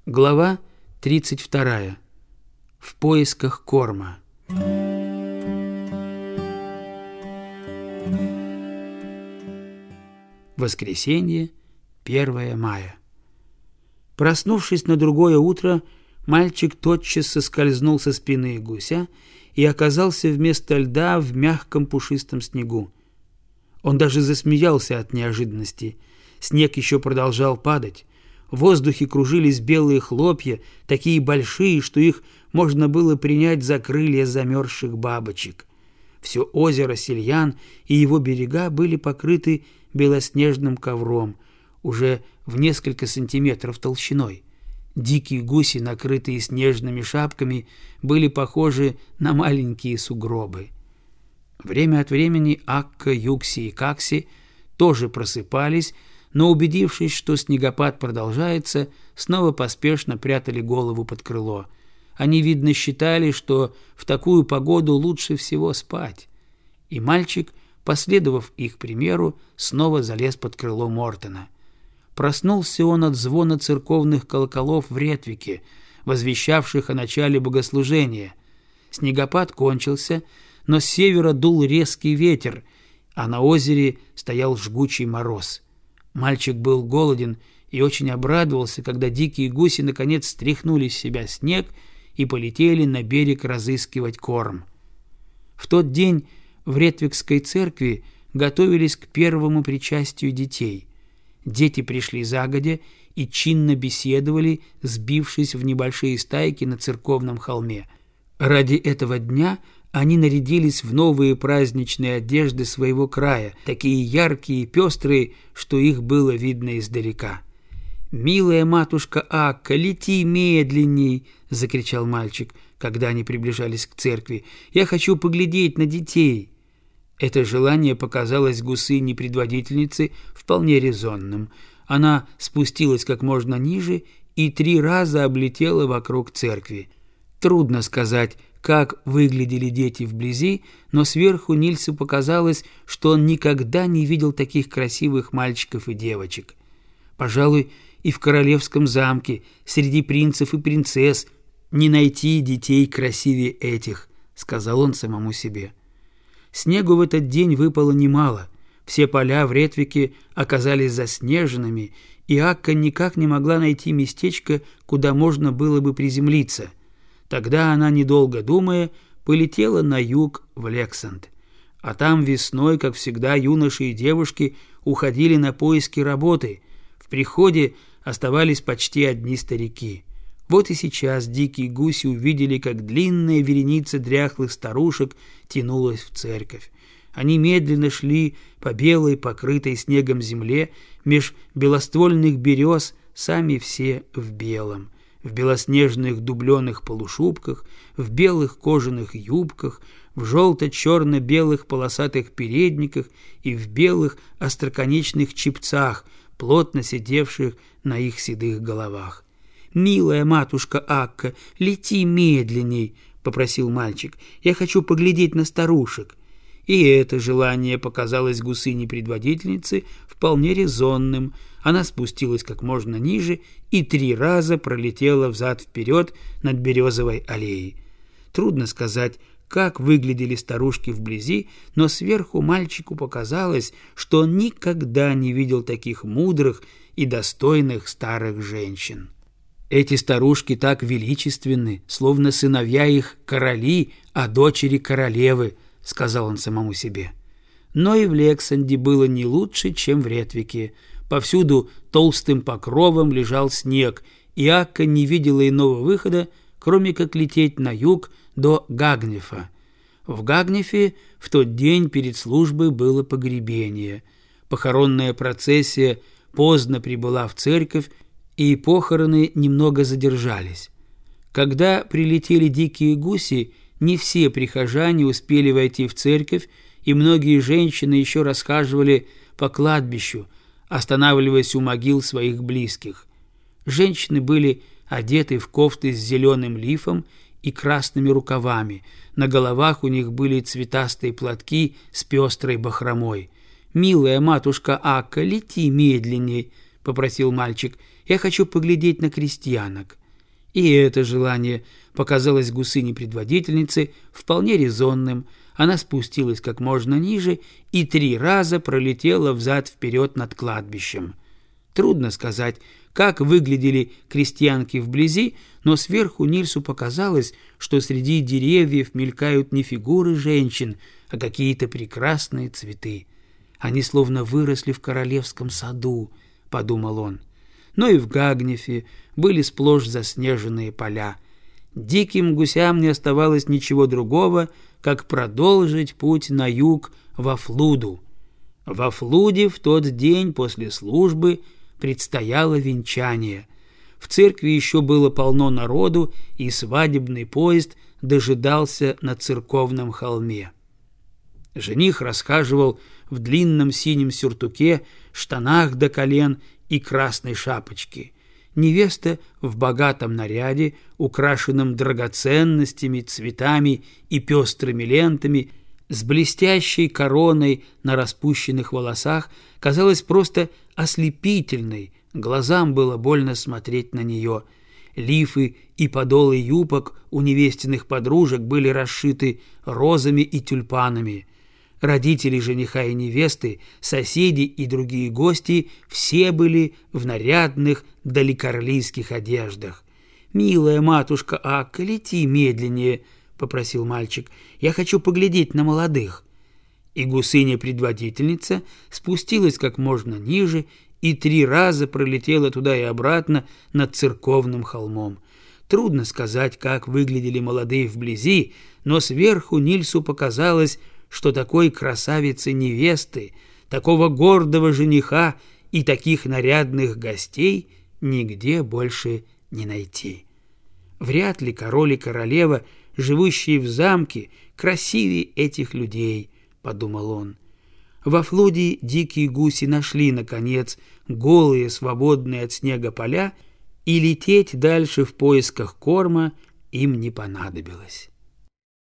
Глава 32. В поисках корма. Воскресенье, 1 мая. Проснувшись на другое утро, мальчик тотчас соскользнул со спины гуся и оказался вместо льда в мягком пушистом снегу. Он даже засмеялся от неожиданности. Снег еще продолжал падать. В воздухе кружились белые хлопья, такие большие, что их можно было принять за крылья замерзших бабочек. Все озеро Сельян и его берега были покрыты белоснежным ковром, уже в несколько сантиметров толщиной. Дикие гуси, накрытые снежными шапками, были похожи на маленькие сугробы. Время от времени Акка, Юкси и Какси тоже просыпались, но, убедившись, что снегопад продолжается, снова поспешно прятали голову под крыло. Они, видно, считали, что в такую погоду лучше всего спать. И мальчик, последовав их примеру, снова залез под крыло Мортона. Проснулся он от звона церковных колоколов в Ретвике, возвещавших о начале богослужения. Снегопад кончился, но с севера дул резкий ветер, а на озере стоял жгучий мороз. Мальчик был голоден и очень обрадовался, когда дикие гуси наконец стряхнули с себя снег и полетели на берег разыскивать корм. В тот день в Ретвикской церкви готовились к первому причастию детей. Дети пришли загодя и чинно беседовали, сбившись в небольшие стайки на церковном холме. Ради этого дня они нарядились в новые праздничные одежды своего края, такие яркие и пестрые, что их было видно издалека. «Милая матушка Акка, лети медленней!» — закричал мальчик, когда они приближались к церкви. «Я хочу поглядеть на детей!» Это желание показалось гусыне-предводительнице вполне резонным. Она спустилась как можно ниже и 3 раза облетела вокруг церкви. Трудно сказать, как выглядели дети вблизи, но сверху Нильсу показалось, что он никогда не видел таких красивых мальчиков и девочек. Пожалуй, и в королевском замке, среди принцев и принцесс, не найти детей красивее этих, сказал он самому себе. Снегу в этот день выпало немало. Все поля в Ретвике оказались заснеженными, и Акка никак не могла найти местечко, куда можно было бы приземлиться. Тогда она, недолго думая, полетела на юг в Лександ. А там весной, как всегда, юноши и девушки уходили на поиски работы. В приходе оставались почти одни старики. Вот и сейчас дикие гуси увидели, как длинная вереница дряхлых старушек тянулась в церковь. Они медленно шли по белой, покрытой снегом земле, меж белоствольных берез, сами все в белом. В белоснежных дубленых полушубках, в белых кожаных юбках, в желто-черно-белых полосатых передниках и в белых остроконечных чепцах, плотно сидевших на их седых головах. «Милая матушка Акка, лети медленней», — попросил мальчик. «Я хочу поглядеть на старушек». И это желание показалось гусыне-предводительнице вполне резонным. Она спустилась как можно ниже и 3 раза пролетела взад-вперед над березовой аллеей. Трудно сказать, как выглядели старушки вблизи, но сверху мальчику показалось, что он никогда не видел таких мудрых и достойных старых женщин. Эти старушки так величественны, словно сыновья их короли, а дочери королевы, — сказал он самому себе. Но и в Лександе было не лучше, чем в Ретвике. Повсюду толстым покровом лежал снег, и Акка не видела иного выхода, кроме как лететь на юг до Гагнефа. В Гагнефе в тот день перед службой было погребение. Похоронная процессия поздно прибыла в церковь, и похороны немного задержались. Когда прилетели дикие гуси, не все прихожане успели войти в церковь, и многие женщины еще расхаживали по кладбищу, останавливаясь у могил своих близких. Женщины были одеты в кофты с зеленым лифом и красными рукавами, на головах у них были цветастые платки с пестрой бахромой. «Милая матушка Акка, лети медленней», — попросил мальчик. Я хочу поглядеть на крестьянок». И это желание показалось гусыне-предводительнице вполне резонным. Она спустилась как можно ниже и 3 раза пролетела взад-вперед над кладбищем. Трудно сказать, как выглядели крестьянки вблизи, но сверху Нильсу показалось, что среди деревьев мелькают не фигуры женщин, а какие-то прекрасные цветы. «Они словно выросли в королевском саду», — подумал он. Но и в Гагнефе были сплошь заснеженные поля. Диким гусям не оставалось ничего другого, как продолжить путь на юг во Флуду. Во Флуде в тот день после службы предстояло венчание. В церкви еще было полно народу, и свадебный поезд дожидался на церковном холме. Жених расхаживал в длинном синем сюртуке, штанах до колен и красной шапочке. Невеста в богатом наряде, украшенном драгоценностями, цветами и пестрыми лентами, с блестящей короной на распущенных волосах, казалась просто ослепительной, глазам было больно смотреть на нее. Лифы и подолы юбок у невестиных подружек были расшиты розами и тюльпанами. Родители жениха и невесты, соседи и другие гости все были в нарядных далекорлийских одеждах. «Милая матушка Акка, лети медленнее», — попросил мальчик. «Я хочу поглядеть на молодых». И гусыня-предводительница спустилась как можно ниже и 3 раза пролетела туда и обратно над церковным холмом. Трудно сказать, как выглядели молодые вблизи, но сверху Нильсу показалось, что такой красавицы-невесты, такого гордого жениха и таких нарядных гостей нигде больше не найти. Вряд ли король и королева, живущие в замке, красивее этих людей, — подумал он. Во Флуде дикие гуси нашли, наконец, голые, свободные от снега поля, и лететь дальше в поисках корма им не понадобилось.